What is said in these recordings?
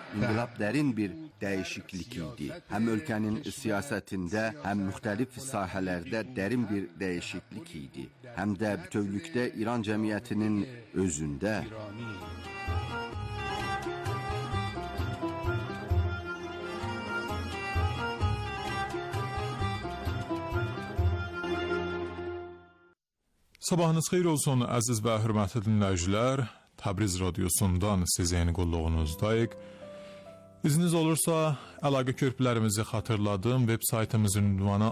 İnqilab dərin bir dəyişiklik idi. Həm ölkənin siyasətində, həm müxtəlif sahələrdə dərin bir dəyişiklik idi. Həm də bütövlükdə İran cəmiyyətinin özündə. Sabahınız xeyir olsun əziz və hörmətli dinləyicilər. Təbriz radiosundan sizin qulluğunuzdayıq. İzniniz olursa əlaqə körpülərimizi xatırladım. Web saytımızın ünvanı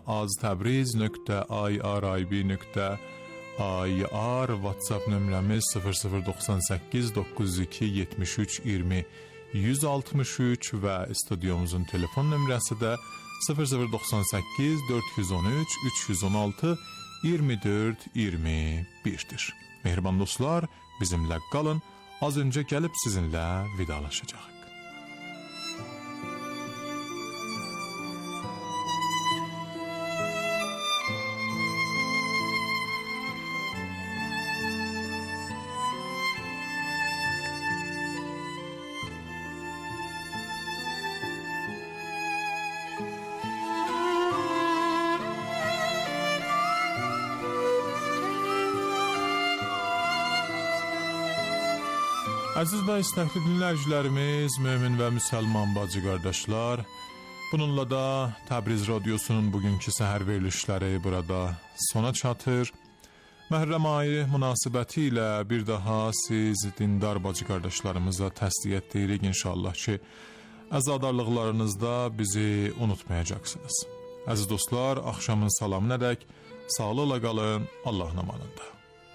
aztabriz.irib.ir, WhatsApp nömrəmiz 0098 92 73 20 163 və studiomuzun telefon nömrəsi də 0098 413 316 24-21'dir. Mehriban dostlar, bizimlə qalın. Az öncə gəlib sizinlə vidalaşacağıq. Əziz və istəkli dinləyicilərimiz, mömin və müsəlman bacı qardaşlar, bununla da Təbriz radiosunun bugünkü səhər verilişləri burada sona çatır. Məhərrəm ayı münasibəti ilə bir daha siz dindar bacı qardaşlarımıza təsdiq edirik inşallah ki, əzadarlıqlarınızda bizi unutmayacaqsınız. Əziz dostlar, axşamın salamınədək sağlıqla qalın, Allahın amanında.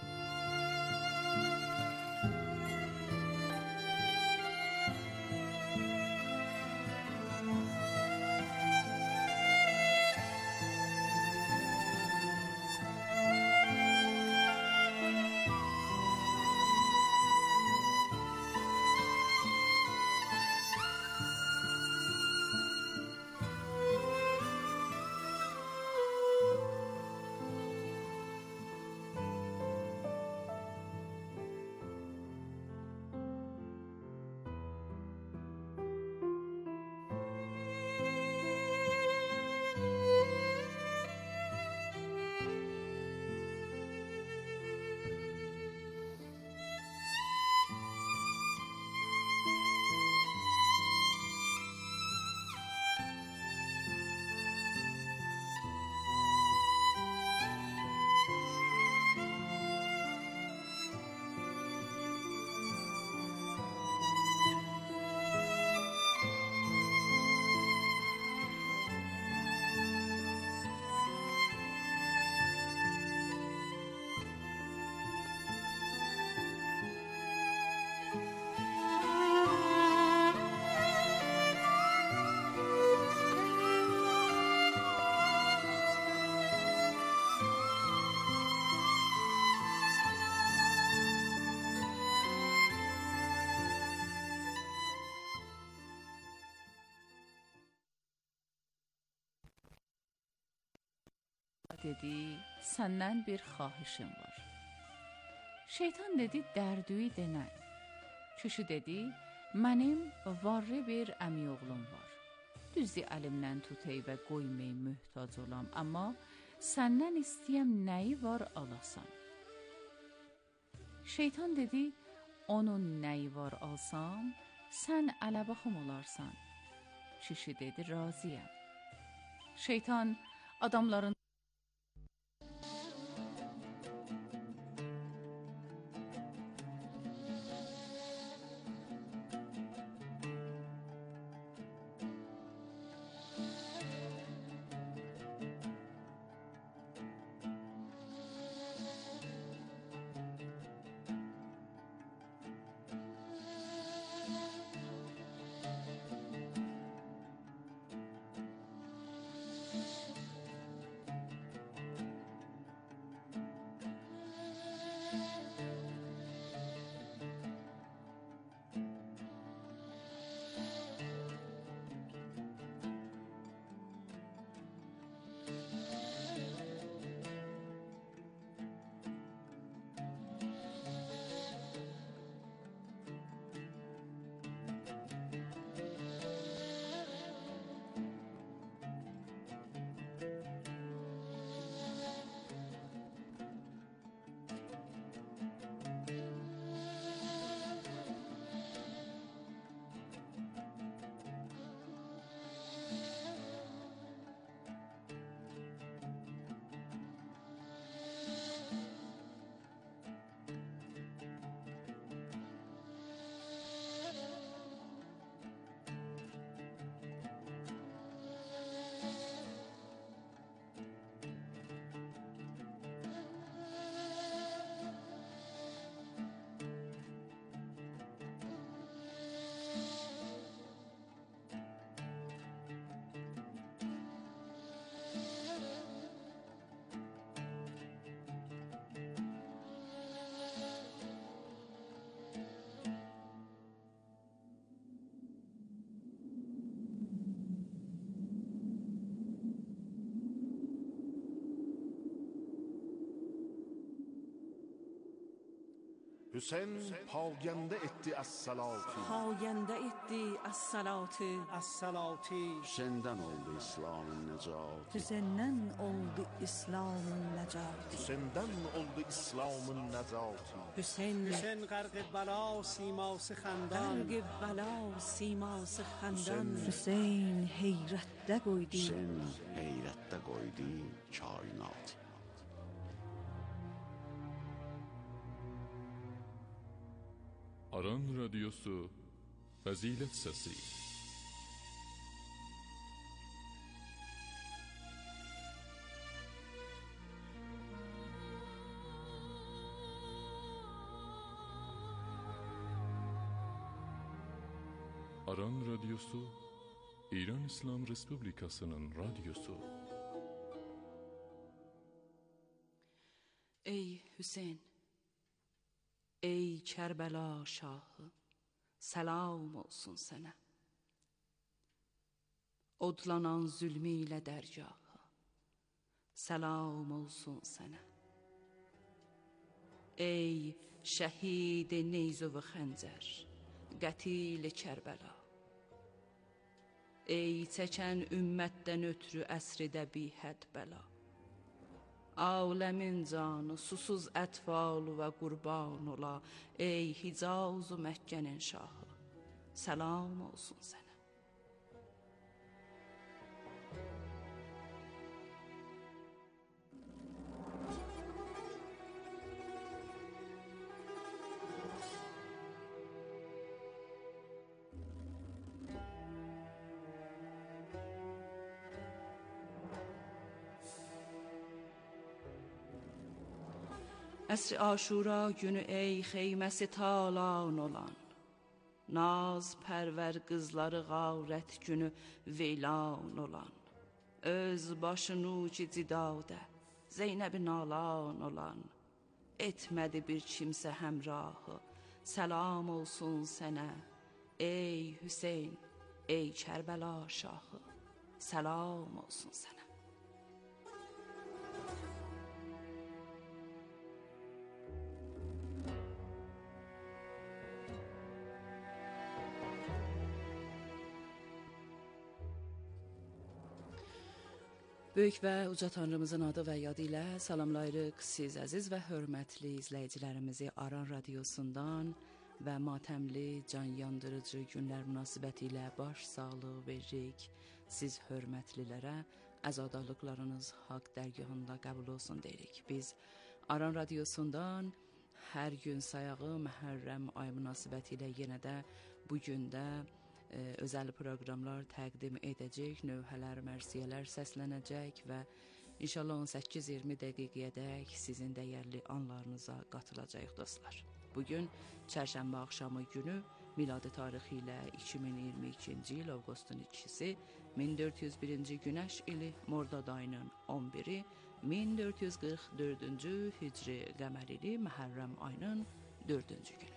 Dedi, səndən bir xahişim var. Şeytan dedi, dərdüyü denən. Kişi dedi, mənim varlı bir əmi oğlum var. Düzdür əlimdən tutay və qoymay möhtac olam, amma səndən istəyəm nəyi var alasan. Şeytan dedi, onun nəyi var alsam, sən ələbaxım olarsan. Kişi dedi, razıyam. Şeytan adamların Hüseyin pagende etti as-salati. payende etti as-salatı. Hüseyin'den oldu İslam'ın necatı. Hüseyin'den oldu İslam'ın necatı. Hüseyin'den oldu İslam'ın necatı. Hüseyin غرق بلا سیماس خندان غرق بلا siması xandan. Hüseyin- Hüseyin heyrətdə qoydu. Hüseyin heyrette koydu kainatı. Aran Radyosu Fazilet Sesi. Aran Radyosu İran İslam Respublikası'nın radyosu. Ey Hüseyin, ey Kərbəla şahı, səlam olsun sənə. Odlanan zülmü ilə dərgahı, səlam olsun sənə. Ey şəhid neyzü və xəncər, qətil Kərbəla. Ey çəkən ümmətdən ötrü əsridə bihəd bəla. Aləmin canı, susuz ətfalı və qurban ola. Ey Hicaz-ı Məkkənin şahı, səlam olsun sənə. Əsr-i Aşura günü ey xeyməsi talan olan, naz pərvər qızlarığavret günü veylan olan, öz başını ki cidadə, Zeynəb-i nalan olan, etmədi bir kimsə həmrahı, səlam olsun sənə. Ey Hüseyin, ey Kərbəla şahı, səlam olsun sənə. Böyük və uca Tanrımızın adı və yadı ilə salamlayırıq siz əziz və hörmətli izləyicilərimizi Aran Radiosundan və matəmli, can yandırıcı günlər münasibəti ilə baş sağlığı veririk. Siz hörmətlilərə əzadalıqlarınız haqq dərgahında qəbul olsun deyirik. Biz Aran Radiosundan hər gün sayağı Məhərrəm ayı münasibəti ilə yenə də bu gündə özəl proqramlar təqdim edəcək, növhələr, mərsiyələr səslənəcək və inşallah 18-20 dəqiqəyədək sizin dəyərli anlarınıza qatılacaq dostlar. Bugün çərşənbə axşamı günü miladi tarixi ilə 2022-ci il avqustun 2-si 1401-ci günəş ili Mordad ayının 11-i 1444-cü hicri qəmər ili Məhərrəm ayının 4-cü günüdür.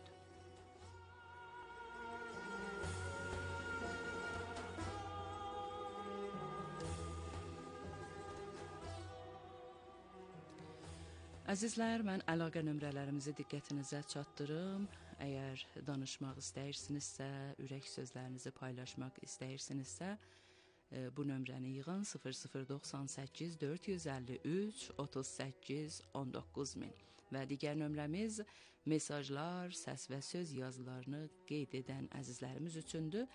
Əzizlər, mən əlaqə nömrələrimizi diqqətinizə çatdırım. Əgər danışmaq istəyirsinizsə, ürək sözlərinizi paylaşmaq istəyirsinizsə, bu nömrəni yığın 0098 453 38 19 min və digər nömrəmiz mesajlar, səs və söz yazılarını qeyd edən əzizlərimiz üçündür.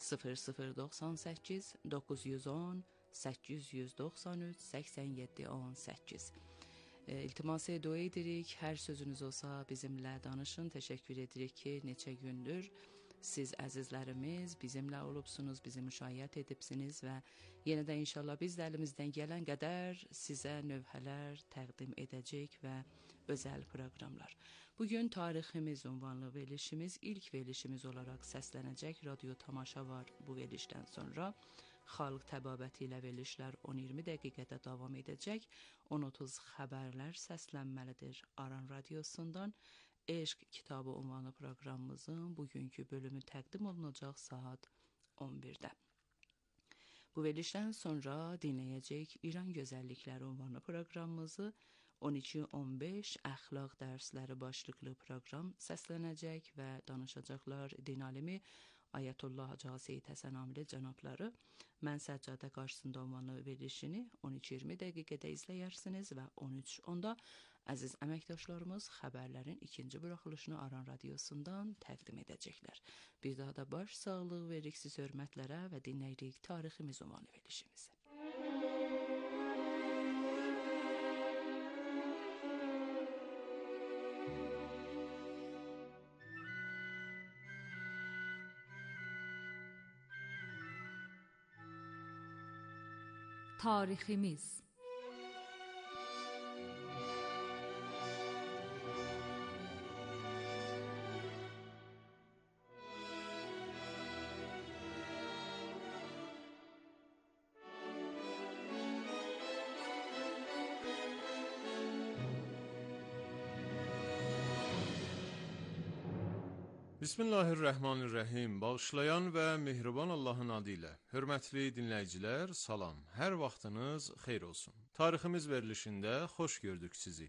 0098 910 893 87 18. İltiması dua edirik. Hər sözünüz olsa bizimlə danışın. Təşəkkür edirik ki, neçə gündür siz əzizlərimiz bizimlə olubsunuz, bizi müşayiət edibsiniz və yenə də inşallah biz də əlimizdən gələn qədər sizə növhələr təqdim edəcək və özəl proqramlar. Bugün tariximiz ünvanlı verilişimiz ilk verilişimiz olaraq səslənəcək. Radio tamaşa var bu verilişdən sonra. Xalq təbabəti ilə verilişlər 10-20 dəqiqədə davam edəcək. 10:30 xəbərlər səslənməlidir Aran Radiosundan. Eşq kitabı ünvanlı proqramımızın bugünkü bölümü təqdim olunacaq saat 11-də. Bu verilişdən sonra dinləyəcək İran gözəllikləri ünvanlı proqramımızı 12:15 əxlaq dərsləri başlıqlı proqram səslənəcək və danışacaqlar din alimi Ayətullah Hacı Seyid Həsənamili cənabları. Mən Səccadə qarşısında olmanı verilişini 12:20 dəqiqədə izləyərsiniz və 13:10-da əziz əməkdaşlarımız xəbərlərin ikinci buraxılışını Aran Radiosundan təqdim edəcəklər. Bir daha da baş sağlığı veririk siz hörmətlərə və dinləyirik tariximiz ünvanlı verilişimizi. Tariximiz. Bismillahirrahmanirrahim. Bağışlayan və mehriban Allahın adı ilə. Hörmətli dinləyicilər, salam. Hər vaxtınız xeyir olsun. Tariximiz verilişində xoş gördük sizi.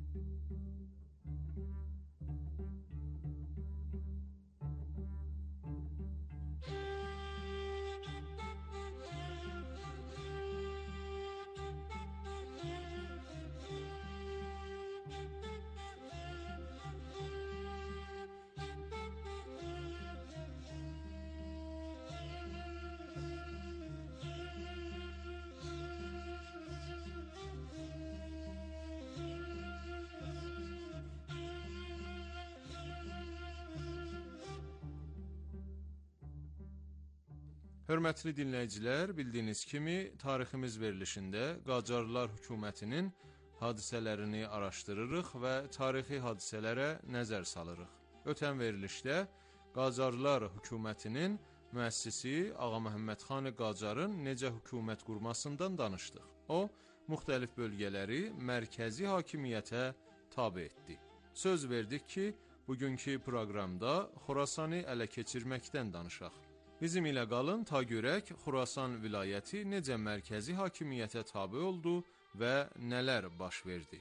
Hörmətli dinləyicilər, bildiyiniz kimi tariximiz verilişində Qacarlar hökumətinin hadisələrini araşdırırıq və tarixi hadisələrə nəzər salırıq. Ötən verilişdə Qacarlar hökumətinin müəssisi Ağa Məhəmməd Xan Qacarın necə hökumət qurmasından danışdıq. O, müxtəlif bölgələri mərkəzi hakimiyyətə tabe etdi. Söz verdik ki, bugünkü proqramda Xorasanı ələ keçirməkdən danışaq. Bizim ilə qalın ta görək Xorasan vilayəti necə mərkəzi hakimiyyətə tabe oldu və nələr baş verdi.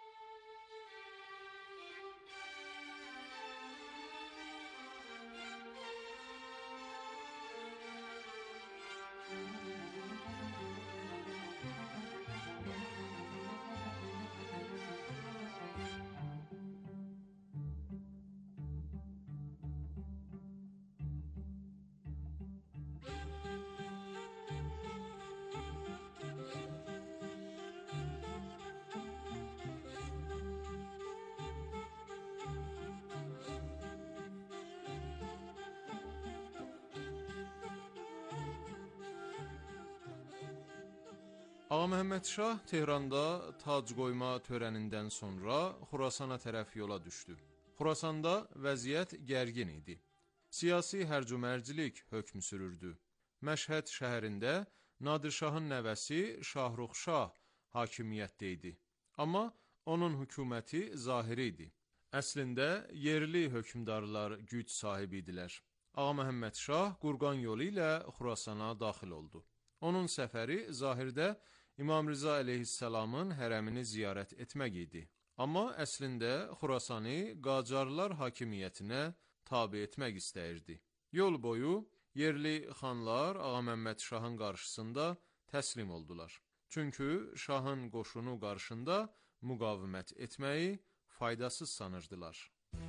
Ağa Məhəmməd Şah Tehranda tac qoyma törənindən sonra Xorasana tərəf yola düşdü. Xorasanda vəziyyət gərgin idi. Siyasi hərc-mərcilik hökm sürürdü. Məşhəd şəhərində Nadir Şahın nəvəsi Şahrux Şah hakimiyyətdə idi. Amma onun hökuməti zahiri idi. Əslində yerli hökmdarlar güc sahibi idilər. Ağa Məhəmməd Şah Qurqan yolu ilə Xorasana daxil oldu. Onun səfəri zahirdə İmam Rıza əleyhissalamın hərəmini ziyarət etmək idi. Amma əslində Xorasanı Qacarlar hakimiyyətinə tabe etmək istəyirdi. Yol boyu yerli xanlar Ağa Məhəmməd Şahın qarşısında təslim oldular. Çünki Şahın qoşunu qarşısında müqavimət etməyi faydasız sanırdılar.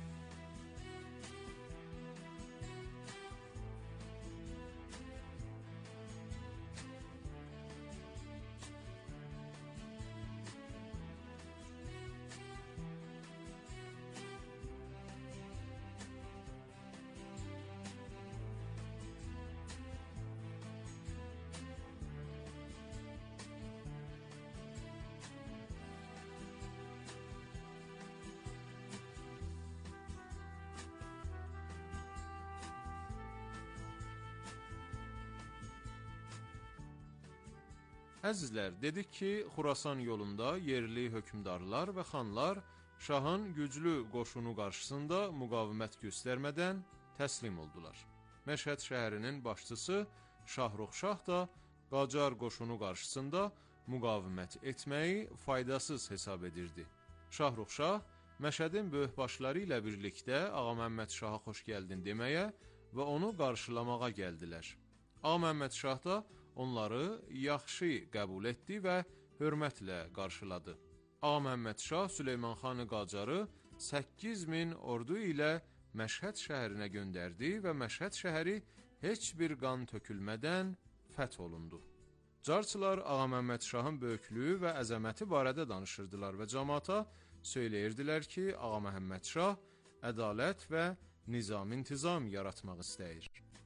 Əzizlər, dedik ki, Xorasan yolunda yerli hökmdarlar və xanlar Şahın güclü qoşunu qarşısında müqavimət göstərmədən təslim oldular. Məşhəd şəhərinin başçısı Şahrux Şah da Qacar qoşunu qarşısında müqavimət etməyi faydasız hesab edirdi. Şahrukşah Məşədin böyükbaşları ilə birlikdə Ağa Məhəmməd Şaha xoş gəldin deməyə və onu qarşılamağa gəldilər. Ağa Məhəmməd Şah da onları yaxşı qəbul etdi və hörmətlə qarşıladı. Ağa Məhəmməd Şah Süleyman Xanı Qacarı 8000 ordu ilə Məşhəd şəhərinə göndərdi və Məşhəd şəhəri heç bir qan tökülmədən fəth olundu. Carçılar Ağa Məhəmməd Şahın böyüklüyü və əzəməti barədə danışırdılar və cəmaata söyləyirdilər ki, Ağa Məhəmməd Şah ədalət və nizam-intizam yaratmaq istəyir.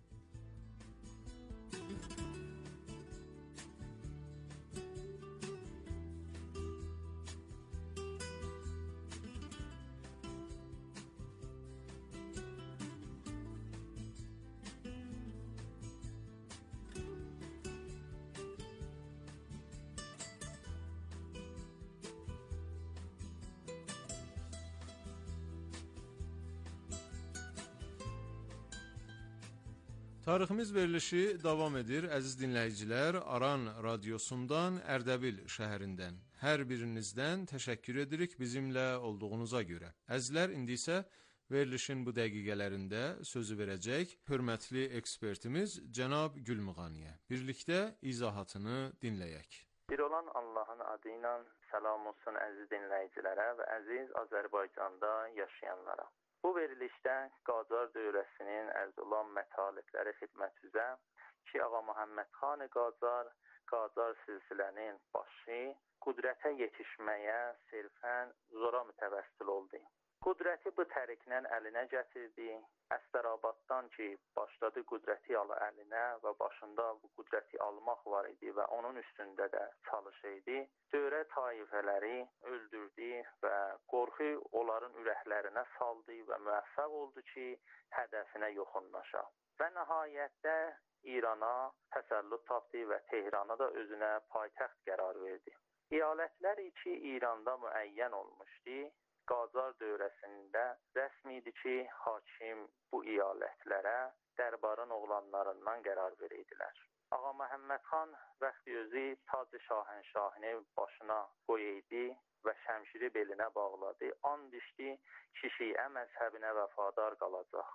Tariximiz verilişi davam edir. Əziz dinləyicilər, Aran radiosundan Ərdəbil şəhərindən hər birinizdən təşəkkür edirik bizimlə olduğunuza görə. Əzizlər, indi isə verilişin bu dəqiqələrində sözü verəcək hörmətli ekspertimiz cənab Gülmüğaniyə. Birlikdə izahatını dinləyək. Bir olan Allahın adı ilə salam olsun əziz dinləyicilərə və əziz Azərbaycanda yaşayanlara. Bu verilişdə Qacar dövrəsinin ərz olan mətalibləri xidmət üzə ki, Ağa Məhəmməd Xan Qacar, Qacar silsilənin başı qüdrətə yetişməyə sirfən zora mütəvəssil oldu. Qüdrəti bu təriklə əlinə gətirdi. Əstarabaddan ki, başladı qüdrəti alı əlinə və başında bu qüdrəti almaq var idi və onun üstündə də çalışıydı. Dövrə taifələri öldürdü və qorxu onların ürəklərinə saldı və müvəffəq oldu ki, hədəfinə yoxunlaşa. Və nəhayətdə İrana təsəllüt tapdı və Tehrana da özünə paytaxt qərar verdi. İalətlər ki, İranda müəyyən olmuşdu. Qacar dövrəsində rəsmi idi ki, hakim bu iyalətlərə dərbarın oğlanlarından qərar verirdilər. Ağa Məhəmməd xan vaxtı özü Tac-ı Şahənşahini başına qoydu və şəmşiri belinə bağladı. And içdi ki, Şiə məzhəbinə vəfadar qalacaq.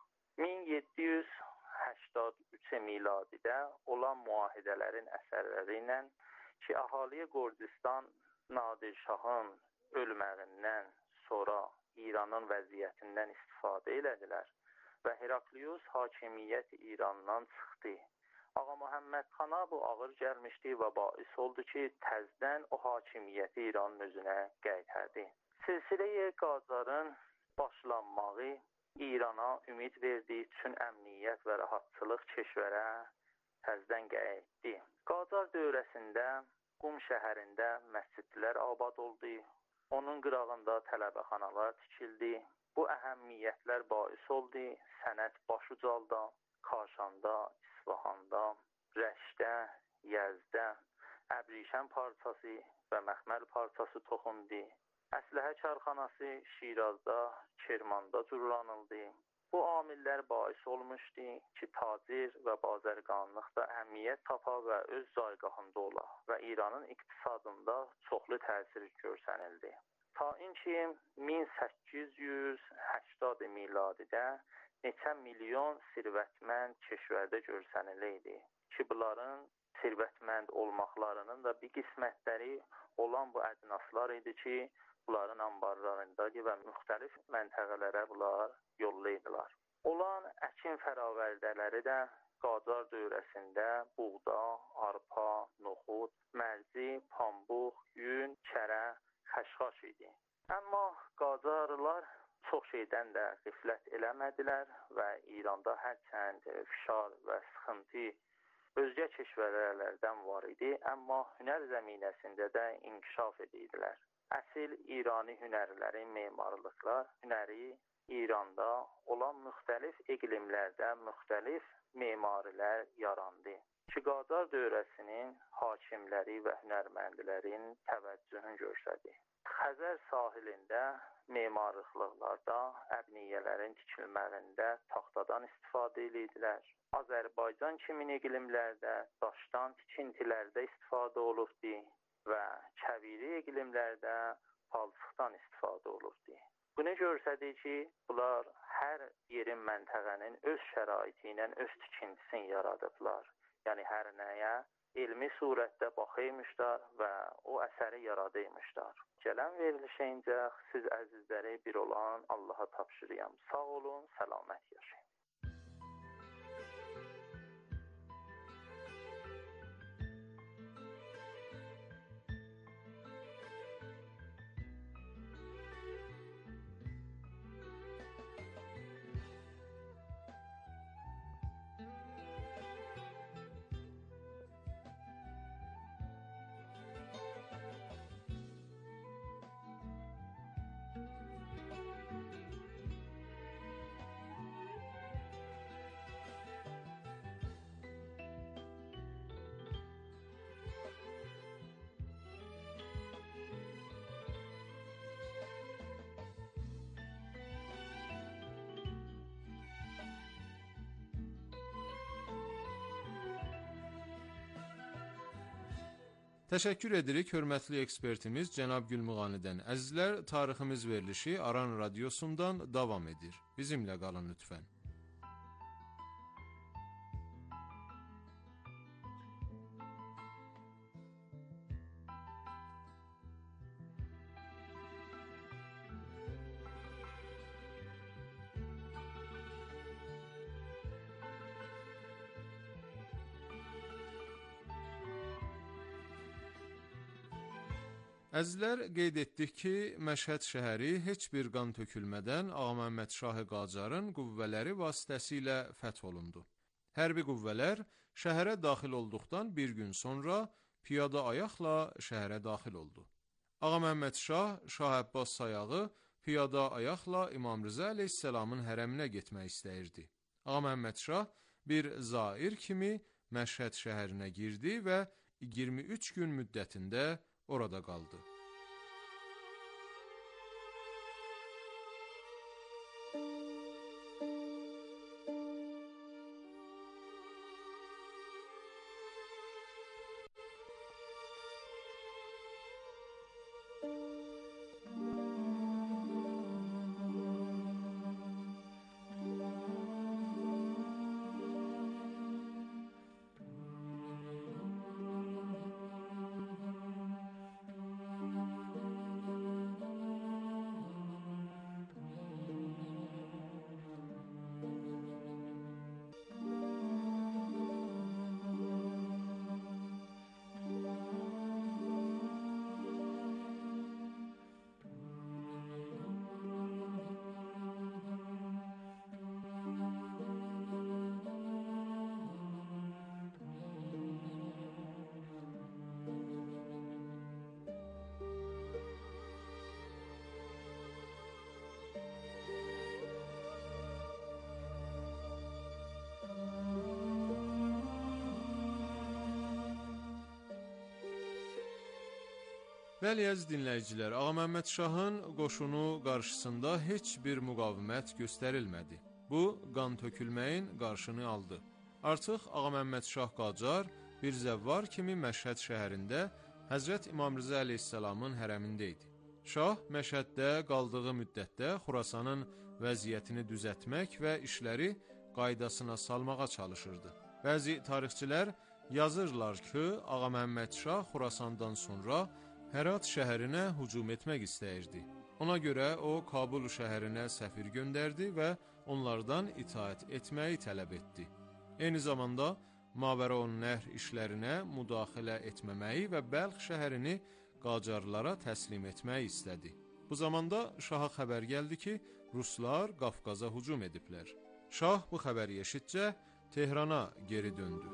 1783 miladidə olan müahidələrin əsərləri ilə ki, əhaliyə Gordistan Nadir Şahın ölməyindən sonra İranın vəziyyətindən istifadə elədilər və Heraklius hakimiyyət İrandan çıxdı. Ağa Məhəmməd xana bu ağır gəlmişdi və bais oldu ki, təzdən o hakimiyyəti İranın özünə qaytardı. Silsilə-i Qacarın başlanmağı İrana ümid verdi, üçün əmniyyət və rahatçılıq keşvərə təzdən qayıtdı. Qacar dövrəsində Qum şəhərində məscidlər abad oldu. Onun qırağında tələbəxanalar tikildi. Bu əhəmiyyətlər bais oldu. Sənət başucalda, Kaşanda, İsfahanda, Rəşdə, Yəzdə, Əbrişən parçası və Məxməl parçası toxundu. Əsləhə karxanası Şirazda, Kermanda cürlanıldı. Bu amillər bais olmuşdu ki, tacir və bazərganlıqda əhəmiyyət tapa və öz zaygahında ola və İranın iqtisadında çoxlu təsir görsənildi. Ta ki 1880 miladidə neçə milyon sirvətmənd keşvərdə görsəniləydi ki, bunların sirvətmənd olmaqlarının da bir qismətləri olan bu ədnaslar idi ki, bunların anbarlarındakı və müxtəlif məntəqələrə bunlar yollaydılar. Olan əkin fəravərdələri də Qacar dövrəsində buğda, arpa, noxud, mərci, pambıq, yün, kərə, xəşxaş idi. Amma Qacarlılar çox şeydən də qiflət eləmədilər və İranda hərçənd fişar və sıxıntı özgə keşvərlərdən var idi, amma hünər zəminəsində də inkişaf edirdilər. Əsil İrani hünərlərin memarlıqlar, hünəri İranda olan müxtəlif iqlimlərdə müxtəlif memarilər yarandı. Ki, Qacar dövrəsinin hakimləri və hünərməndilərin təvəccühünü göstərdi. Xəzər sahilində memarlıqlarda, əbniyyələrin tikilmərində taxtadan istifadə edirdilər. Azərbaycan kimi iqlimlərdə daşdan tikintilərdə istifadə olubdu. və kəbiri iqlimlərdə palçıqdan istifadə olurdu. Bu nə göstərir ki, bunlar hər yerin, məntəqənin öz şəraiti ilə öz tikintisini yaradıblar. Yəni hər nəyə elmi surətdə baxıymışlar və o əsəri yaradıymışlar. Gələn verilişə incək siz əzizləri bir olan Allaha tapşırıyam. Sağ olun, səlamət yaşayın. Təşəkkür edirik hörmətli ekspertimiz cənab Gülmuğanidən. Əzizlər, tariximiz verilişi Aran Radiosundan davam edir. Bizimlə qalın lütfən. Əzizlər, qeyd etdik ki, Məşhəd şəhəri heç bir qan tökülmədən Ağaməmməd Şahı Qacarın qüvvələri vasitəsilə fəth olundu. Hərbi qüvvələr şəhərə daxil olduqdan bir gün sonra piyada ayaqla şəhərə daxil oldu. Ağaməmməd Şah, Şah Əbbas sayağı piyada ayaqla İmam Rıza əleyhisselamın hərəminə getmək istəyirdi. Ağaməmməd Şah bir zair kimi Məşhəd şəhərinə girdi və 23 gün müddətində orada qaldı. Bəli, əziz dinləyicilər, Ağaməmməd Şahın qoşunu qarşısında heç bir müqavimət göstərilmədi. Bu, qan tökülməyin qarşını aldı. Artıq Ağaməmməd Şah Qacar bir zəvvar kimi Məşhəd şəhərində Həzrət İmam Rıza əleyhisselamın hərəmində idi. Şah Məşhəddə qaldığı müddətdə Xurasanın vəziyyətini düzəltmək və işləri qaydasına salmağa çalışırdı. Bəzi tarixçilər yazırlar ki, Ağaməmməd Şah Xurasandan sonra Hərat şəhərinə hücum etmək istəyirdi. Ona görə o, Kabul şəhərinə səfir göndərdi və onlardan itaət etməyi tələb etdi. Eyni zamanda Mavəraun-Nəhr işlərinə müdaxilə etməməyi və Bəlx şəhərini Qacarlara təslim etməyi istədi. Bu zamanda Şaha xəbər gəldi ki, Ruslar Qafqaza hücum ediblər. Şah bu xəbəri eşitcə Tehrana geri döndü.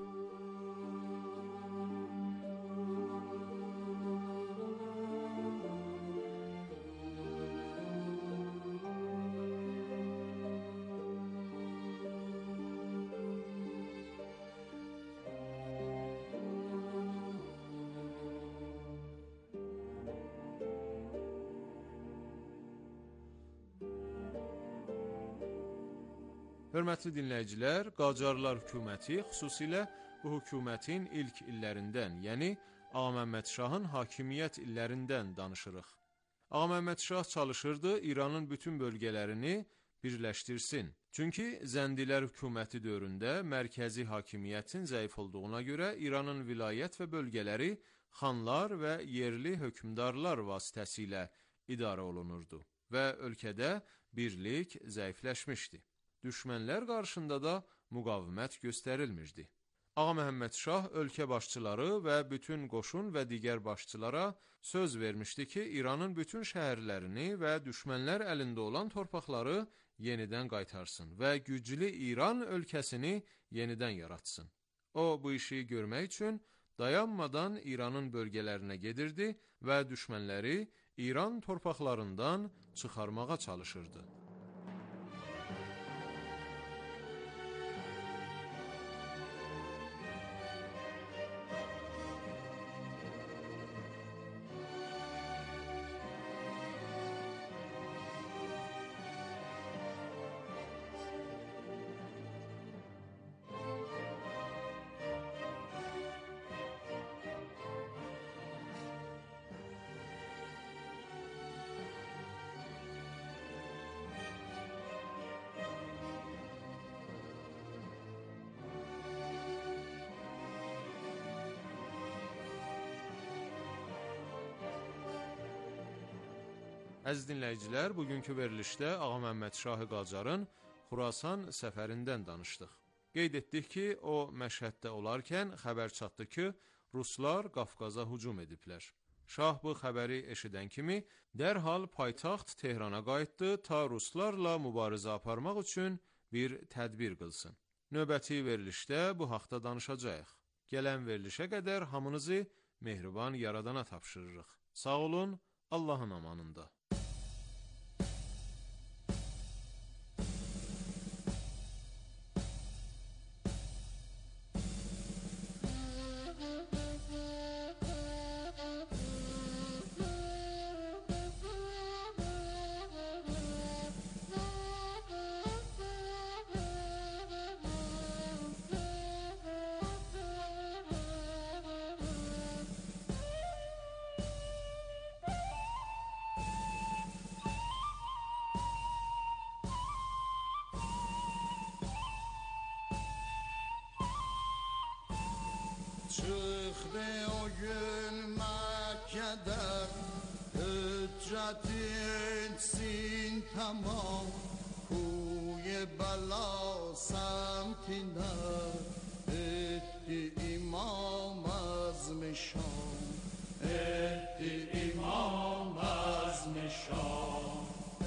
Hörmətli dinləyicilər, Qacarlar hökuməti xüsusilə bu hökumətin ilk illərindən, yəni Ağaməmməd Şahın hakimiyyət illərindən danışırıq. Ağaməmməd Şah çalışırdı İranın bütün bölgələrini birləşdirsin. Çünki Zəndilər hökuməti dövründə mərkəzi hakimiyyətin zəif olduğuna görə İranın vilayət və bölgələri xanlar və yerli hökmdarlar vasitəsilə idarə olunurdu və ölkədə birlik zəifləşmişdi. Düşmənlər qarşısında da müqavimət göstərilmirdi. Ağa Məhəmməd Şah ölkə başçıları və bütün qoşun və digər başçılara söz vermişdi ki, İranın bütün şəhərlərini və düşmənlər əlində olan torpaqları yenidən qaytarsın və güclü İran ölkəsini yenidən yaratsın. O, bu işi görmək üçün dayanmadan İranın bölgələrinə gedirdi və düşmənləri İran torpaqlarından çıxarmağa çalışırdı. Əziz dinləyicilər, bugünkü verilişdə Ağa Məhəmməd Şahı Qacarın Xurasan səfərindən danışdıq. Qeyd etdik ki, o Məşhəddə olarkən xəbər çatdı ki, Ruslar Qafqaza hücum ediblər. Şah bu xəbəri eşidən kimi dərhal paytaxt Tehrana qayıtdı ta Ruslarla mübarizə aparmaq üçün bir tədbir qılsın. Növbəti verilişdə bu haqda danışacağıq. Gələn verilişə qədər hamınızı mehriban Yaradana tapşırırıq. Sağ olun, Allahın amanında. Çıktı o gün Mekke'den hüccet etsin tamam Kuye bela semtine etti İmam Azm-i Şam Etti İmam Azm-i Şam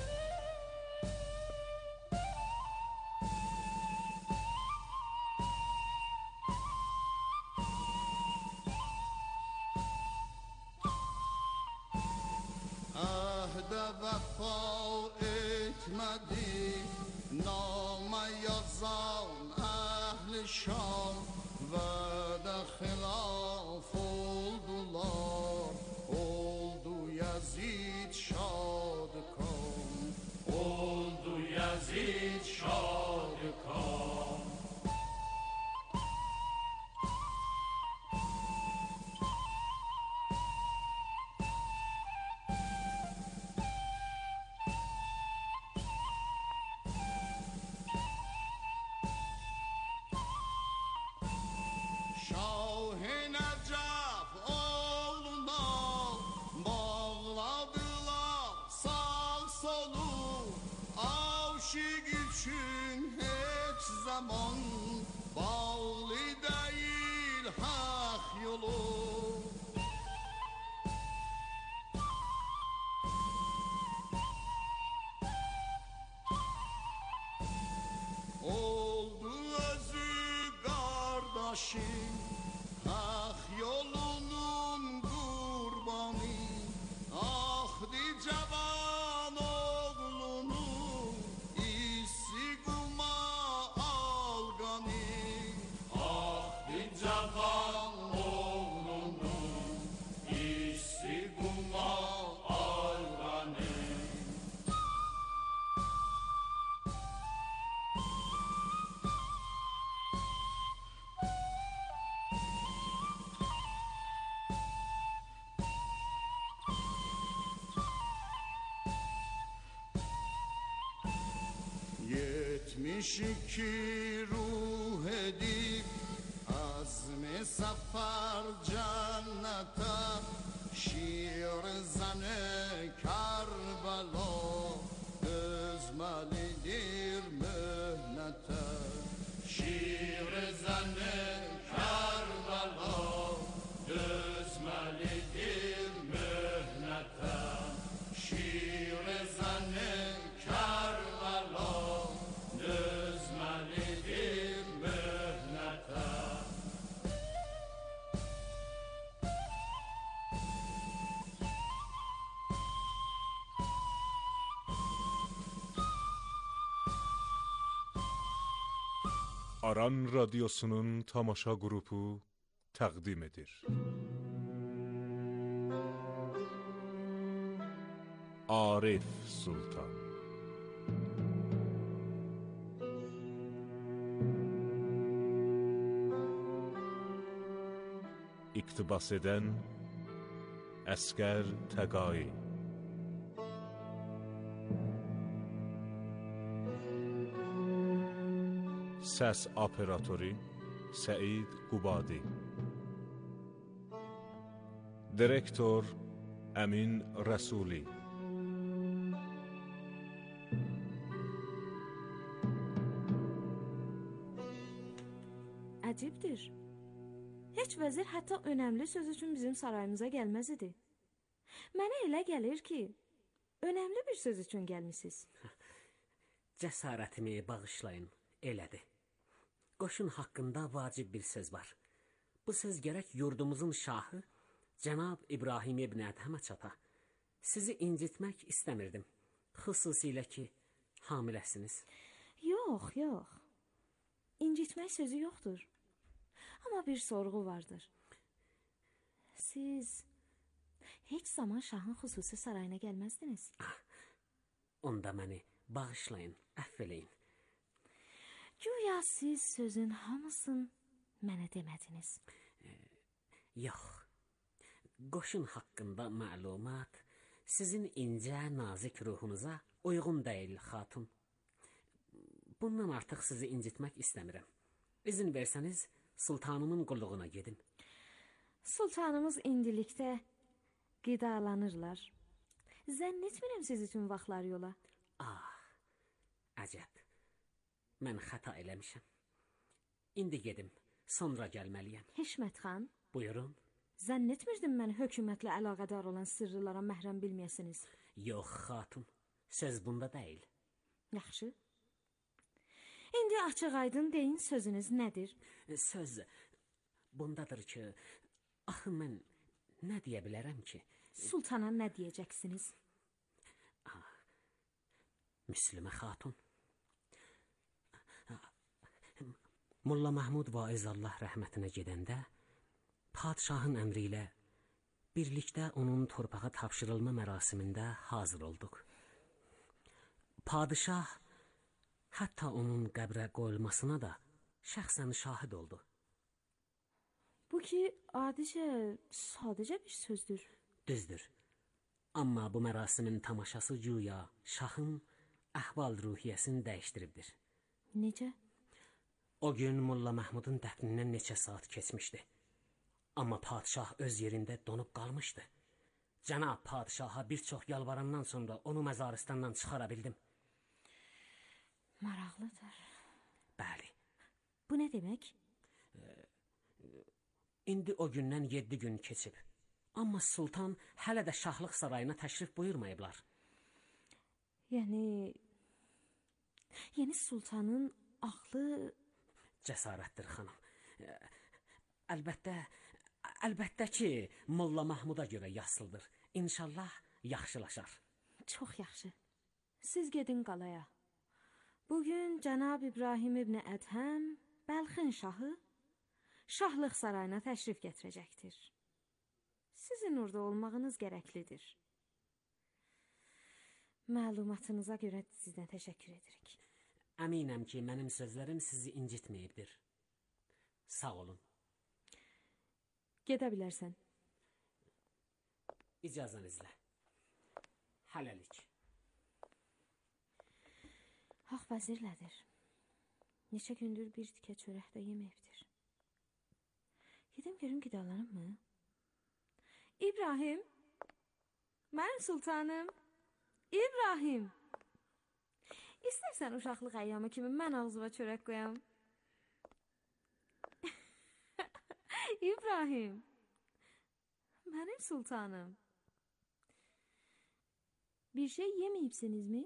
Vefa etmedi name yazan ehl-i Şam ve de hilaf oldular oldu Yazid şadkan oldu Yazid şadkan Şah-ı Necef oğluna bağladılar sağ solu Aşık için hiç zaman bağlı değil hak yolu Oldu özü kardeşim Hak yolunun kurbanı Ahdi cavan oğlunu İstikuma algani Ahdi cavan oğlunu İstikuma algani عشقی روح edip azm safar cennete şiir zane Karbala özmelidir mühnete şiir zane Karbala özmelidir mühnete şiir zane Karbala özmelidir mühnete. Aran Radyosu'nun tamaşa grubu təqdim edir. Arif Sultan. İqtibas edən Əskər Təqai. Səs operatoru Səid Qubadi. Direktor Əmin Rəsuli. Əcibdir. Heç vəzir hətta önəmli söz üçün bizim sarayımıza gəlməz idi. Mənə elə gəlir ki, önəmli bir söz üçün gəlmisiniz. Cəsarətimi bağışlayın, elədir. Qoşun haqqında vacib bir söz var. Bu söz gərək yurdumuzun şahı Cənab İbrahim ibn Ədhəmə çata. Sizi incitmək istəmirdim. Xüsusilə ki, hamiləsiniz. Yox, yox. İncitmək sözü yoxdur. Amma bir sorğu vardır. Siz heç zaman şahın xüsusi sarayına gəlməzdiniz. Onda məni bağışlayın, əfv eləyin. Güya siz sözün hamısını mənə demədiniz. Yox. Qoşun haqqında məlumat sizin incə, nazik ruhunuza uyğun deyil, xatun. Bundan artıq sizi incitmək istəmirəm. İzin versəniz, sultanımın qulluğuna gedim. Sultanımız indilikdə qidalanırlar. Zənn etmirəm siz üçün vaxtlar yola. Əcəb. Mən xəta eləmişəm. İndi gedim, sonra gəlməliyəm. Hişmət xan. Buyurun. Zənn etmirdim mən hökumətlə əlaqədar olan sırrılara məhrəm bilməyəsiniz. Yox, xatun. Söz bunda deyil. Yaxşı. İndi açıq aydın deyin, sözünüz nədir? Söz bundadır ki, axı mən nə deyə bilərəm ki? Sultana nə deyəcəksiniz? Müslümə xatun. Molla Mahmud Vaiz Allah rəhmətinə gedəndə, padişahın əmri ilə birlikdə onun torpağa tapşırılma mərasimində hazır olduq. Padişah hətta onun qəbrə qoyulmasına da şəxsən şahid oldu. Bu ki, sadəcə bir sözdür. Düzdür. Amma bu mərasimin tamaşası güya şahın əhval-ruhiyyəsini dəyişdiribdir. Necə? O gün Molla Mahmudun dəfnindən neçə saat keçmişdi. Amma padişah öz yerində donub qalmışdı. Cənab padişaha bir çox yalvarandan sonra onu məzaristandan çıxara bildim. Maraqlıdır. Bəli. Bu nə demək? İndi o gündən 7 gün keçib. Amma sultan hələ də şahlıq sarayına təşrif buyurmayıblar. Yəni sultanın ağlı... Cəsarətdir xanım. Əlbəttə ki, Molla Mahmuda görə yaslıdır. İnşallah yaxşılaşar. Çox yaxşı. Siz gedin qalaya. Bugün Cənab İbrahim ibn Ədhəm, Bəlxin şahı, şahlıq sarayına təşrif gətirəcəkdir. Sizin orada olmağınız gərəklidir. Məlumatınıza görə sizdən təşəkkür edirik. Əminəm ki, mənim sözlərim sizi incitməyibdir. Sağ olun. Gedə bilərsən. İcazənizlə. Hələlik. Haq vəzirlədir. Neçə gündür bir tikə çörək də yeməyibdir. Gedim görüm qidalanıb mı? İbrahim, mənim sultanım, İbrahim. İstərsən uşaqlıq əyyamı kimi mən ağzıma çörək qoyam. İbrahim, mənim sultanım. Bir şey yeməyibsinizmi?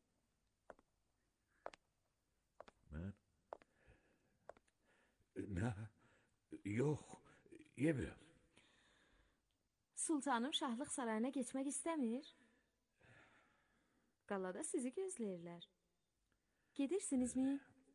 Mən? Nə? Yox, yemirəm. Sultanım şahlıq sarayına geçmək istəmir. Qalada sizi gözləyirlər. Gedirsinizmi?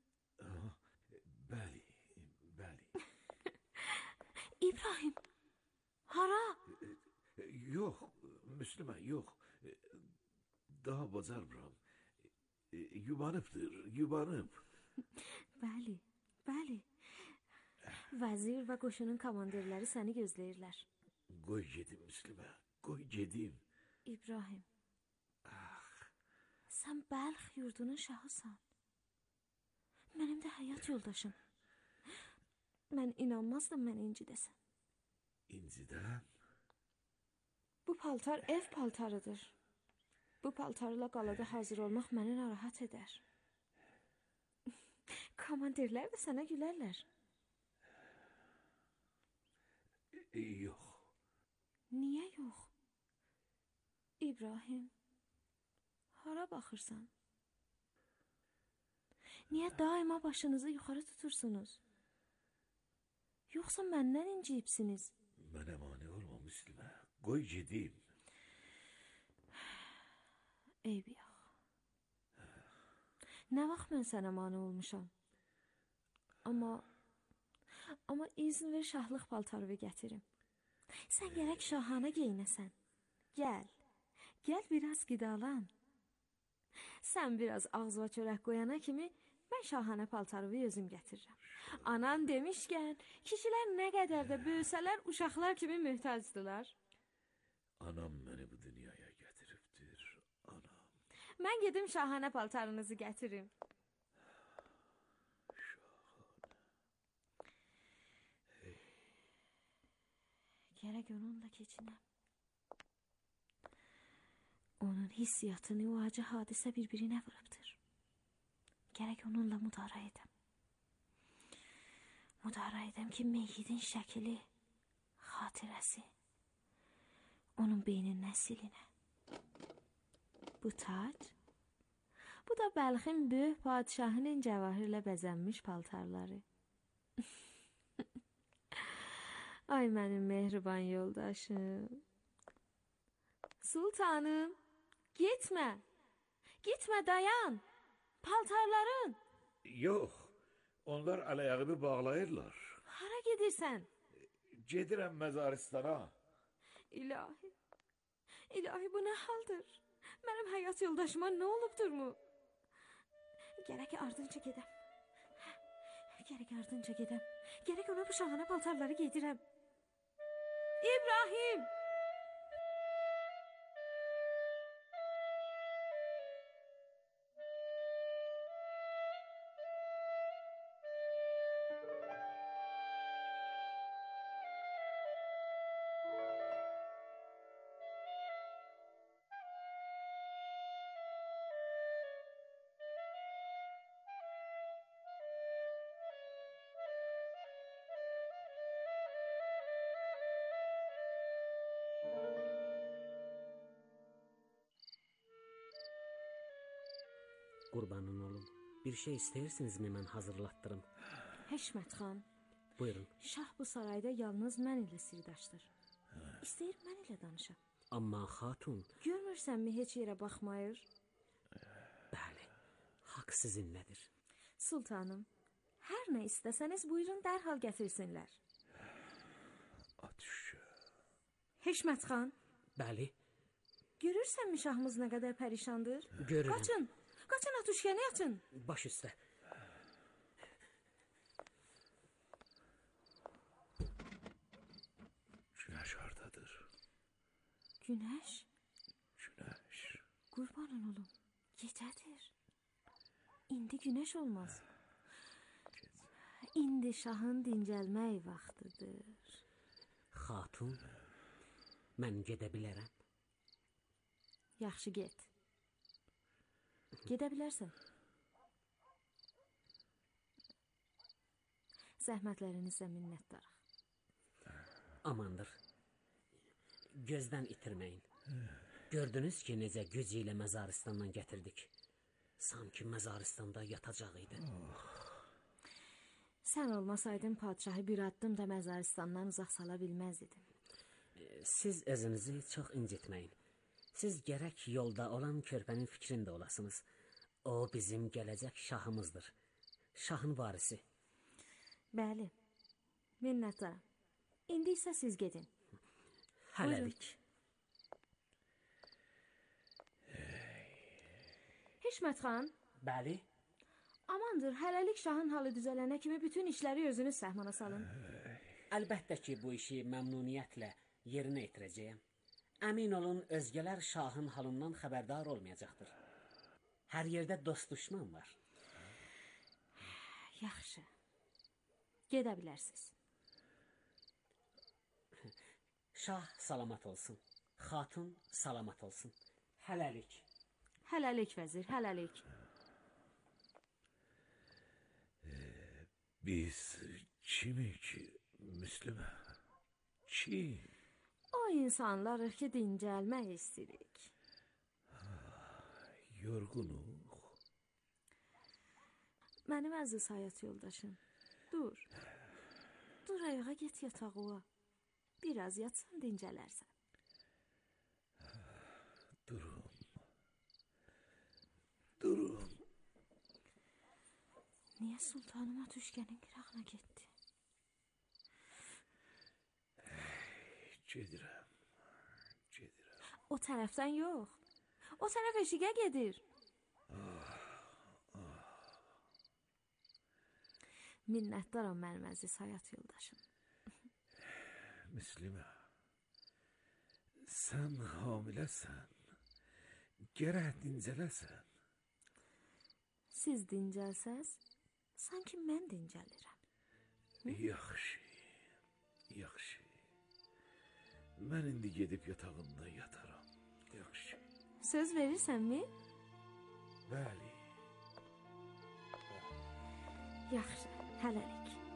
Bəli, bəli. İbrahim, hara? Yox, Müslümə, yox. Daha bacarmıram. Yubanıbdır, yubanıb. Bəli, bəli. Vəzir və qoşunun komandirləri səni gözləyirlər. Qoy gedim Müslümə, qoy gedim. İbrahim, sən Bəlx yurdunun şahısan. Mənim də həyat yoldaşım. Mən inanmazdım mən incidəsən. İncidəm? Bu paltar ev paltarıdır. Bu paltarla qalada hazır olmaq məni narahat edər. Komandirlər də sənə gülərlər. Yox. Niyə yox? İbrahim, hara baxırsan? Niyə daima başınızı yuxarı tutursunuz? Yoxsa məndən inciyibsiniz? Mənə mane olma Müslümə. Qoy gedim. Eyb yox. Nə vaxt mən sənə mane olmuşam? Amma izin ver şahlıq paltarımı gətirim. Sən gərək şahana geyinəsən. Gəl biraz qidalan. Sən biraz ağzıva çörək qoyana kimi mən şahana paltarımı özüm gətirirəm. Anan demişkən, kişilər nə qədər də böyüsələr uşaqlar kimi möhtacdılar. Anam məni bu dünyaya gətiribdir, anam. Mən gedim şahana paltarınızı gətirim. Gərək onunla keçinəm. Onun hissiyatını o acı hadisə bir-birinə vurubdur. Gərək onunla müdara edəm. Müdara edəm ki, meyyidin şəkili, xatirəsi onun beynindən silinə. Bu tac, bu da Bəlxin böyük padişahının cəvahirlə bəzənmiş paltarları. Ay mənim mehriban yoldaşım. Sultanım, gitmə. Gitmə, dayan. Paltarların. Yox, onlar əl-ayağımı bağlayırlar. Hara gedirsən? Gedirəm məzaristana. İlahi bu nə haldır? Mənim həyat yoldaşıma nə olubdurmu? Gərək ardınca gedəm. Gərək ona bu şahana paltarları giydirəm. İbrahim! Qurbanın olum. Bir şey istəyirsinizmi mən hazırlatdırım? Həşmət xan. Buyurun. Şah bu sarayda yalnız mən ilə sirdaşdır. İstəyir mən ilə danışam. Amma xatun... Görmürsənmi heç yerə baxmayır? Bəli, haqq sizinlədir. Sultanım, hər nə istəsəniz buyurun dərhal gətirsinlər. Atış. Həşmət xan. Bəli. Görürsənmi şahımız nə qədər pərişandır? Görürəm. Qaçın atuşkəni açın. Baş üstə. Günəş hardadır? Günəş? Günəş. Qurbanın olum, gecədir. İndi günəş olmaz. İndi şahın dincəlmək vaxtıdır. Xatun, mən gedə bilərəm. Yaxşı, get. Gedə bilərsən. Zəhmətlərinizə minnətdarıq. Amandır. Gözdən itirməyin. Gördünüz ki, necə gücü ilə məzaristandan gətirdik. Sanki məzaristanda yatacaq idi. Sən olmasaydın padşahı bir addım da məzaristandan uzaq sala bilməzdim. Siz özünüzü çox incitməyin. Siz gərək yolda olan körpənin fikrində olasınız. O bizim gələcək şahımızdır. Şahın varisi. Bəli, minnətdaram. İndi isə siz gedin. Hələlik. Hişmət xan. Bəli. Amandır, hələlik şahın halı düzələnə kimi bütün işləri özünüz səhmana salın. Əlbəttə ki, bu işi məmnuniyyətlə yerinə yetirəcəyəm. Əmin olun, özgələr şahın halından xəbərdar olmayacaqdır. Hər yerdə dost düşman var. Yaxşı. Gedə bilərsiniz. Şah salamat olsun. Xatun salamat olsun. Hələlik. Hələlik vəzir, hələlik. Biz kimik Müslümə? Kim? O insanlarıq ki, dincəlmək istəyirik. Yorğunuq. Mənim əziz həyat yoldaşım. Dur. Dur, ayağa get yatağıma. Biraz yatsan dincələrsən. Durun. Durun. Niyə sultanıma düşkənin qırağına getdi? Gedirəm. O tərəfdən yox. O tərəf eşiqə gedir. Minnətdaram mənim əziz həyat yoldaşım. Müslümə, sən hamiləsən. Gərək dincələsən. Siz dincəlsəz, sanki mən dincəlirəm. Yaxşı. Mən indi gedib yatağımda yataram. Yaxşı. Söz verirsənmi? Bəli. Yaxşı, hələlik.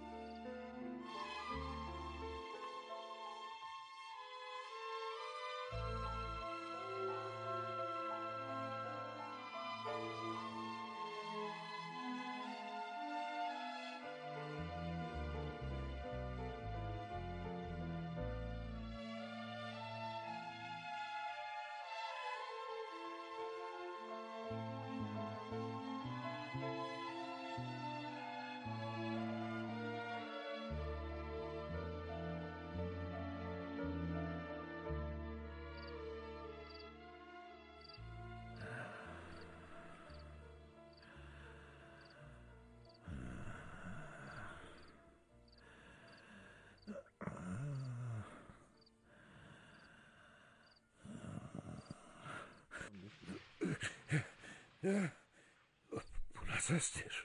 Bu nə səsdir?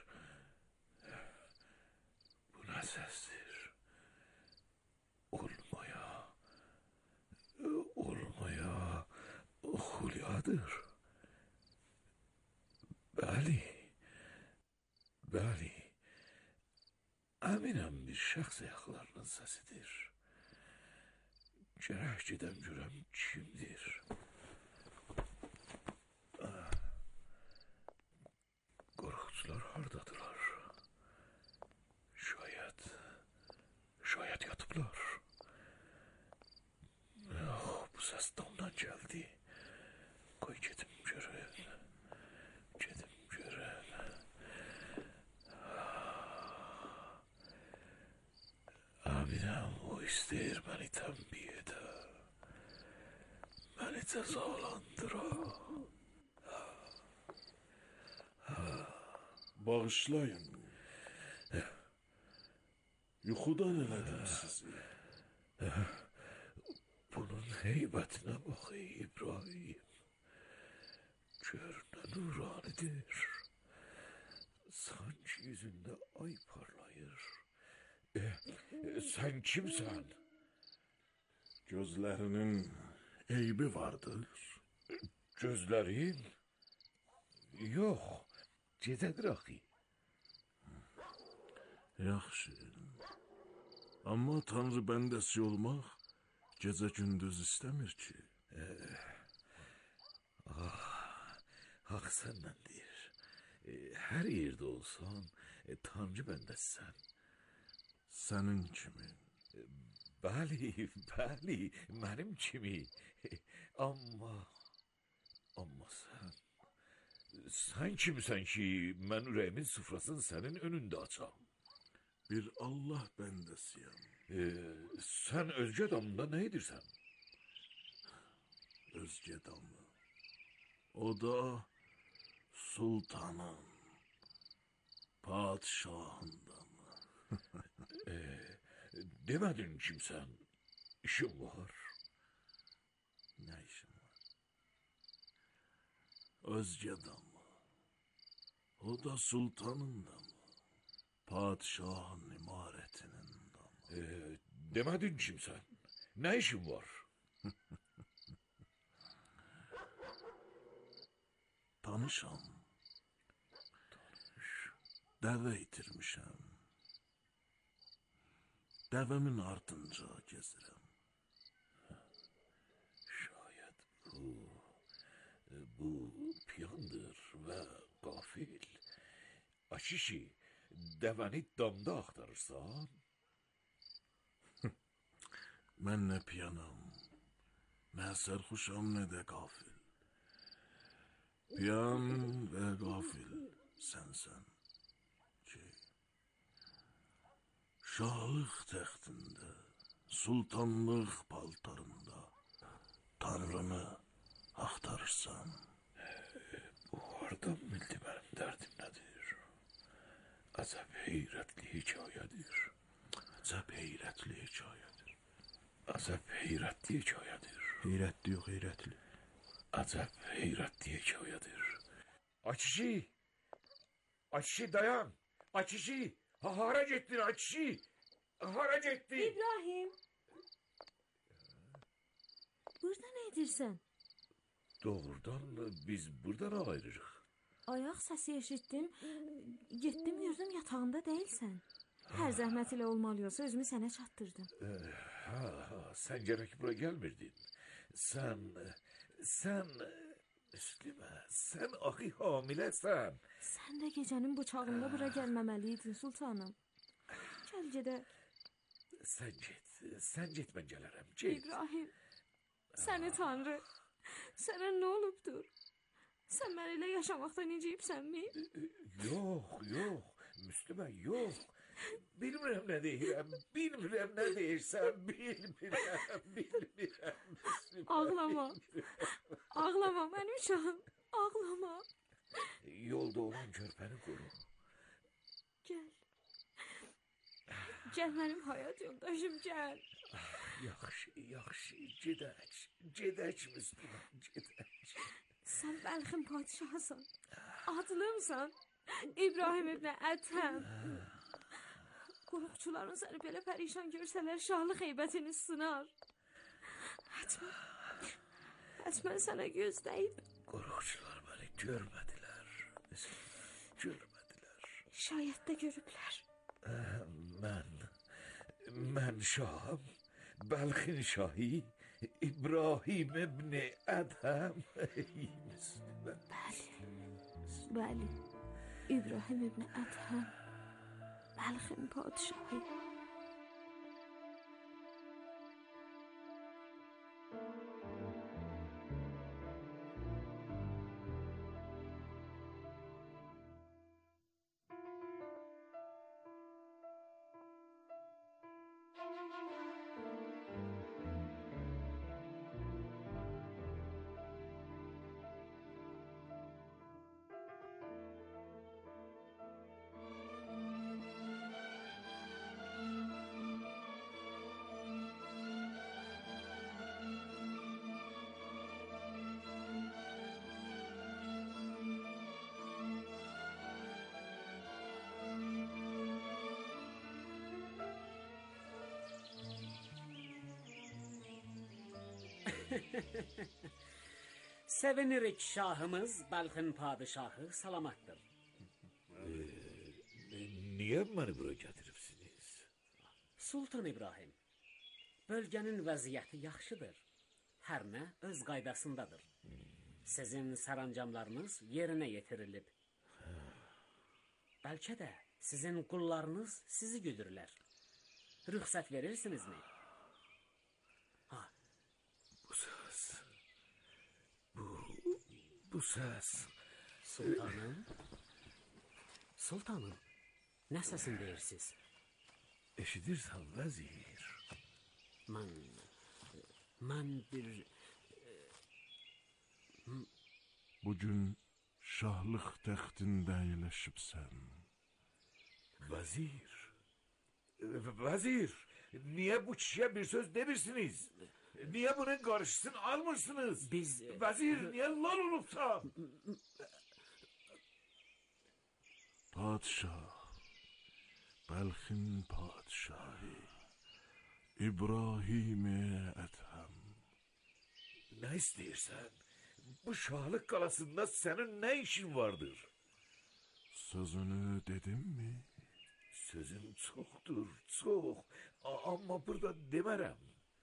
Olmaya Xülyadır. Bəli. Əminəm bir şəxs ayaqlarının səsidir. Gərək gedəm görəm kimdir. Qorxucular hardadılar? Şayət yatıblar. Bu səs damdan gəldi. Qoy gedim görüm. Əminəm o istəyir məni tənbih edə. Məni cəzalandıra. Bağışlayın. Yuxudan elədim sizi. Bunun heybətinə bax ey İbrahim. Gör nə nuranidir. Sanki yüzündə ay parlayır. Sen kimsen? Gözlerinin eybi vardır. Gözlerin? Yok. Gecedir axı. Yaxşı. Amma Tanrı bəndəsi olmaq gecə gündüz istəmir ki. Haq səndən deyir. Hər yerdə olsan, Tanrı bəndəsisən. Sənin kimi. Bəli, mənim kimi. Amma sən kimsən ki, mən ürəyimin süfrasını sənin önündə açam? Bir Allah bəndəsiyəm. Sən özgə damında nə edirsən? Özgə damı. O da sultanın, padişahın damı. Demədin kimsən? İşim var. Nə işim var? Özgə damı. O da sultanın damı. Padişahın imarətinin damı. Demədin kimsən? Nə işin var? Tanışam. Dəvə itirmişəm. Dəvəmin ardınca gezirəm. Şayət bu piyandır və qafil. Aşişi, dəvəni damda axtarırsan? Mən nə piyanam, nə sərxuşam, nə də qafil. Piyan və qafil sənsən ki, şahlıq təxtində, sultanlıq paltarında Tanrını axtarırsan. Bu hardan bildi mənim dərdim nədir? Əcəb heyrətli hekayədir. Əcəb heyrətli hekayədir. Əcəb heyrətli hekayədir. Heyrətli yox, heyrətli. Əcəb heyrətli hekayədir. Açıcı! Açıcı dayan! Açıcı! Hara getdin Açıcı? Hara getdin? İbrahim! Burada nə edirsən? Doğrudan biz buradan ayrırıq. Ayaq səsi eşitdim. Getdim gördüm yatağında deyilsən. Hər zəhmət ilə olmalıysa özümü sənə çatdırdım. Sən gərək bura gəlmirdin. Sən Müslümə, sən axı hamiləsən. Sən də gecənin bıçağında bura gəlməməliydin sultanım. Gəl gedək. Sən get mən gələrəm, get. İbrahim, səni Tanrı, sənə nə olubdur? Sən mən ilə yaşamaqda necəyibsənmi? Yox, Müslümə, yox. Bilmirəm nə deyirəm, bilmirəm nə deyirsən, bilmirəm, Müslümə. Ağlama mənim uşağım, ağlama. Yolda olan körpəni qoru. Gəl mənim həyat yoldaşım, gəl. Yaxşı, gedək Müslümə, gedək. Sən Bəlxin padişahısan, adlımsan, İbrahim ibn Ədhəm. Qoruqçuların səni belə pərişan görsələr şahlıq heybətini sınar. Hətmən sənə gözdəyib. Qoruqçular məni görmədilər. Şayət də görüblər. Mən şahım, Bəlxin şahı, İbrahim ibn Ədhəm. Bəli, İbrahim ibn Ədhəm, Bəlxin padişahı. Sevinirik şahımız, Balxın padişahı salamatdır. Niye beni buraya getiripsiniz? Sultan İbrahim, bölgenin vəziyyəti yaxşıdır. Hər nə öz qaydasındadır. Sizin sərəncamlarınız yerinə yetirilib. Bəlkə də sizin qullarınız sizi güdürlər. Rüxsət verirsinizmi? Bu ses... Bu ses... Sultanım? Sultanım, nə səsin deyirsiz? Eşidirsən vəzir? Mən bir... Bugün şahlıq təxtində əyləşibsən. Vəzir? Vəzir, niye bu kişiye bir söz demirsiniz? Niye bunun karşısını almırsınız? Biz... Vəzir, niye lal olubsa? Padişah, Balxın padişahı, İbrahim-i Ətəm. Ne istəyirsən? Bu şahlık qalasında senin ne işin vardır? Sözünü dedim mi? Sözüm çoxdur, çox. Amma burada demərəm.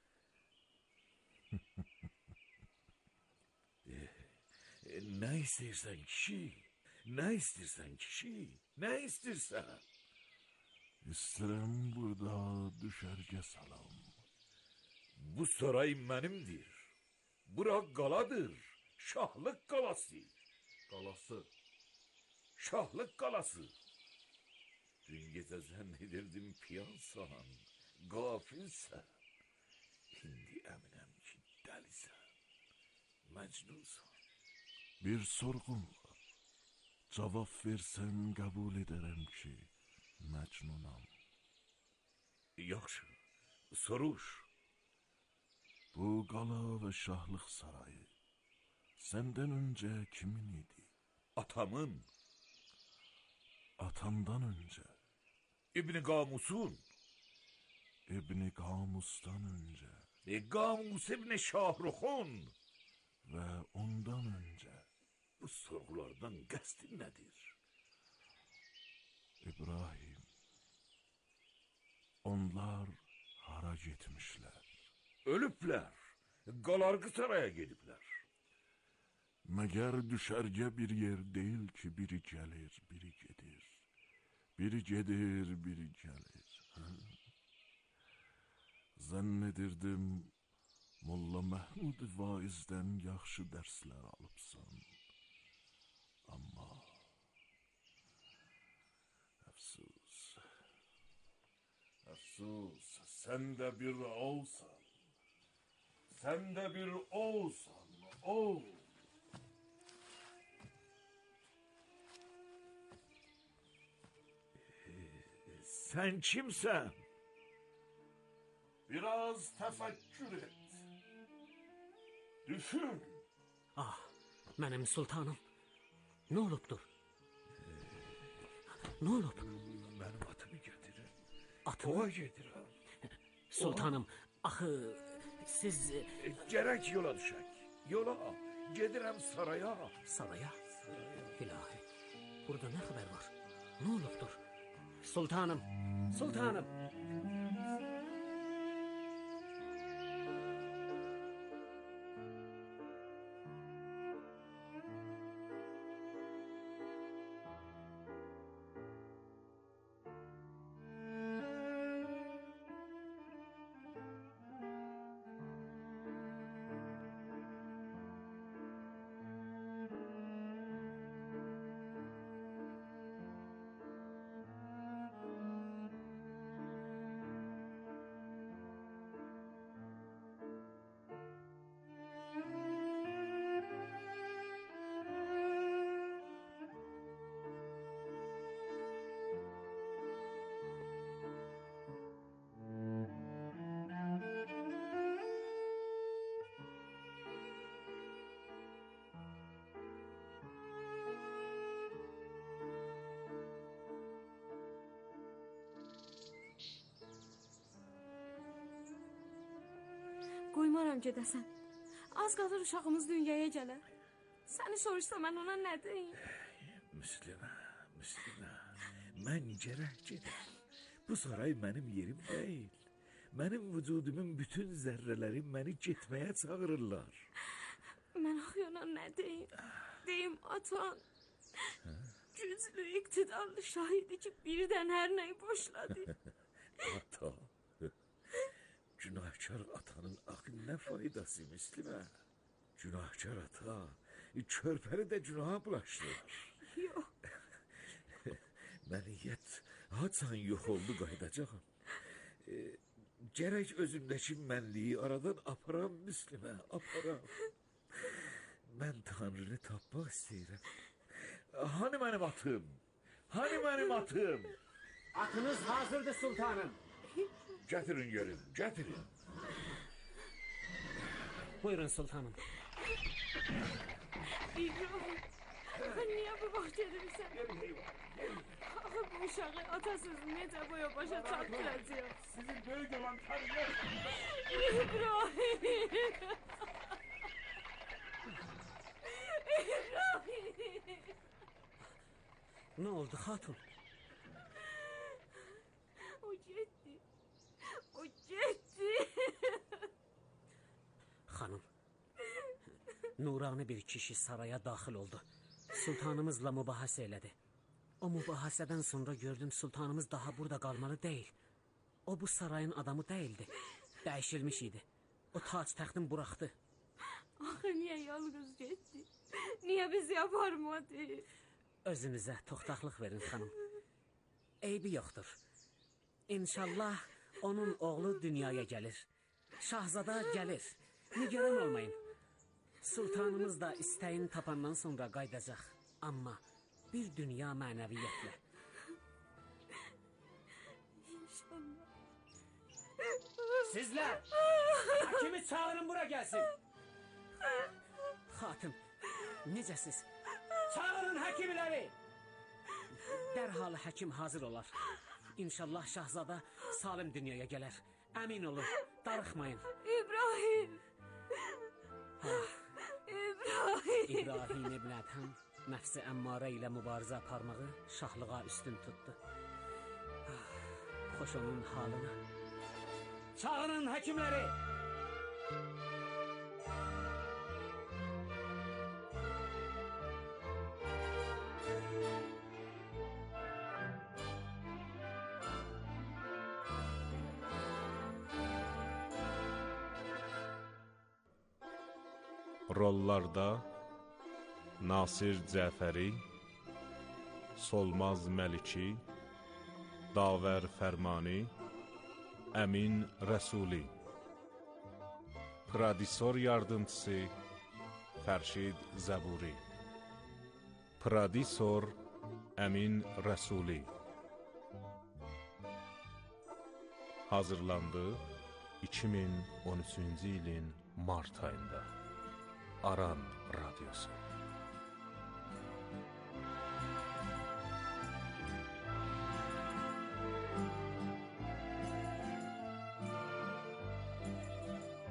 Ne istəyirsən kişi? Ne istəyirsən kişi? Ne istəyirsən? İstərəm burada düşərgə salam. Bu saray mənimdir. Bura qaladır. Şahlık qalası. Qalası. Şahlık qalası. Dün gecə zənnedirdim piyansan, qafilsən. İndi əminəm ki, dəlisən, məcnunsan. Bir sorğum var. Cavab versən qəbul edərəm ki, məcnunam. Yaxşı, soruş. Bu qala və şahlıq sarayı səndən öncə kimin idi? Atamın. Atamdan öncə. İbn Qamusun. İbn Qamusdan öncə. Qamus İbn Şahruxun. Və ondan öncə. Bu sorgulardan qəsdin nədir? İbrahim, onlar hara getmişlər? Ölüblər. Qalarqı saraya gediblər. Məgər düşərgə bir yer deyil ki, biri gəlir, biri gedir. Biri gedir, biri gəlir. Zənn edirdim, Molla Məhmud vaizdən yaxşı dərslər alıbsan. Amma əfsus, əfsus, sən də bir olsan. Sən də bir olsan, ol. Sen kimsen? Biraz təfəkkür et. Düşün. Ah, mənim sultanım. Nə olubdur? Nə olub? Mənim atımı getirin. Atımı? Ova gedirəm. Sultanım, axı siz... Gərək yola düşək. Yola. Gedirəm saraya. Saraya? İlahi, burada nə xəbər var? Nə olubdur? Sultanım, sultanım. Qoymaram gedəsən. Az qalır uşağımız dünyaya gələr. Səni soruşsa mən ona nə deyim? Müslümə, mən gərək gedəm. Bu saray mənim yerim deyil. Mənim vücudumun bütün zərrələri məni getməyə çağırırlar. Mən axı ona nə deyim? Deyim atan. Güclü, iktidarlı şahidi ki birdən hər nəyi boşladı. Ata. Günahkar atanın axı nə faydası Müslümə? Günahkar ata körpəni də günaha bulaşdırır. Yox. Məniyyət haçan yox oldu qayıdacağım. Gərək özümdəki mənliyi aradan aparam Müslümə, aparam. Mən Tanrını tapmaq istəyirəm. Hani mənim atım? Hani mənim atım? Atınız hazırdır sultanım. Gətirin görün, gətirin. Buyurun sultanım. İbrahim, niyə bu vaxt edirsən? Axı bu uşağı atasız necə boya başa çatdıracaq? Sizin böyük olan Tanrı. İbrahim! İbrahim! Ne oldu hatun? O gitti. O gitti. Hanım, nurani bir kişi saraya daxil oldu. Sultanımızla mübahisə elədi. O mübahisədən sonra gördüm sultanımız daha burada qalmalı deyil. O bu sarayın adamı değildi. Dəyişilmiş idi. O tac təxtin buraxdı. Axı niyə yalnız getdi? Niyə bizi yaparmadı? Özünüzə toxtaqlıq verin xanım. Eybi yoxdur. İnşallah onun oğlu dünyaya gəlir. Şahzada gəlir. Nigaran olmayın. Sultanımız da istəyini tapandan sonra qaydacaq. Amma bir dünya mənəviyyətlə. İnşallah. Sizlər! Həkimi çağırın bura gəlsin. Xatım, necəsiz? Çağırın həkimləri! Dərhal həkim hazır olar. İnşallah şahzada salim dünyaya gələr. Əmin olun, darıxmayın. İbrahim! İbrahim! İbrahim ibn Ədhəm nəfsi əmmarə ilə mübarizə aparmağı şahlığa üstün tutdu. Xoş onun halına. Çağırın həkimləri! Rollarda Nasir Cəfəri, Solmaz Məliki, Davər Fərmani, Əmin Rəsuli. Prodüsor yardımçısı Fərşid Zəburi. Prodüsor Əmin Rəsuli. Hazırlandı 2013-cü ilin mart ayında. Aran Radyosu.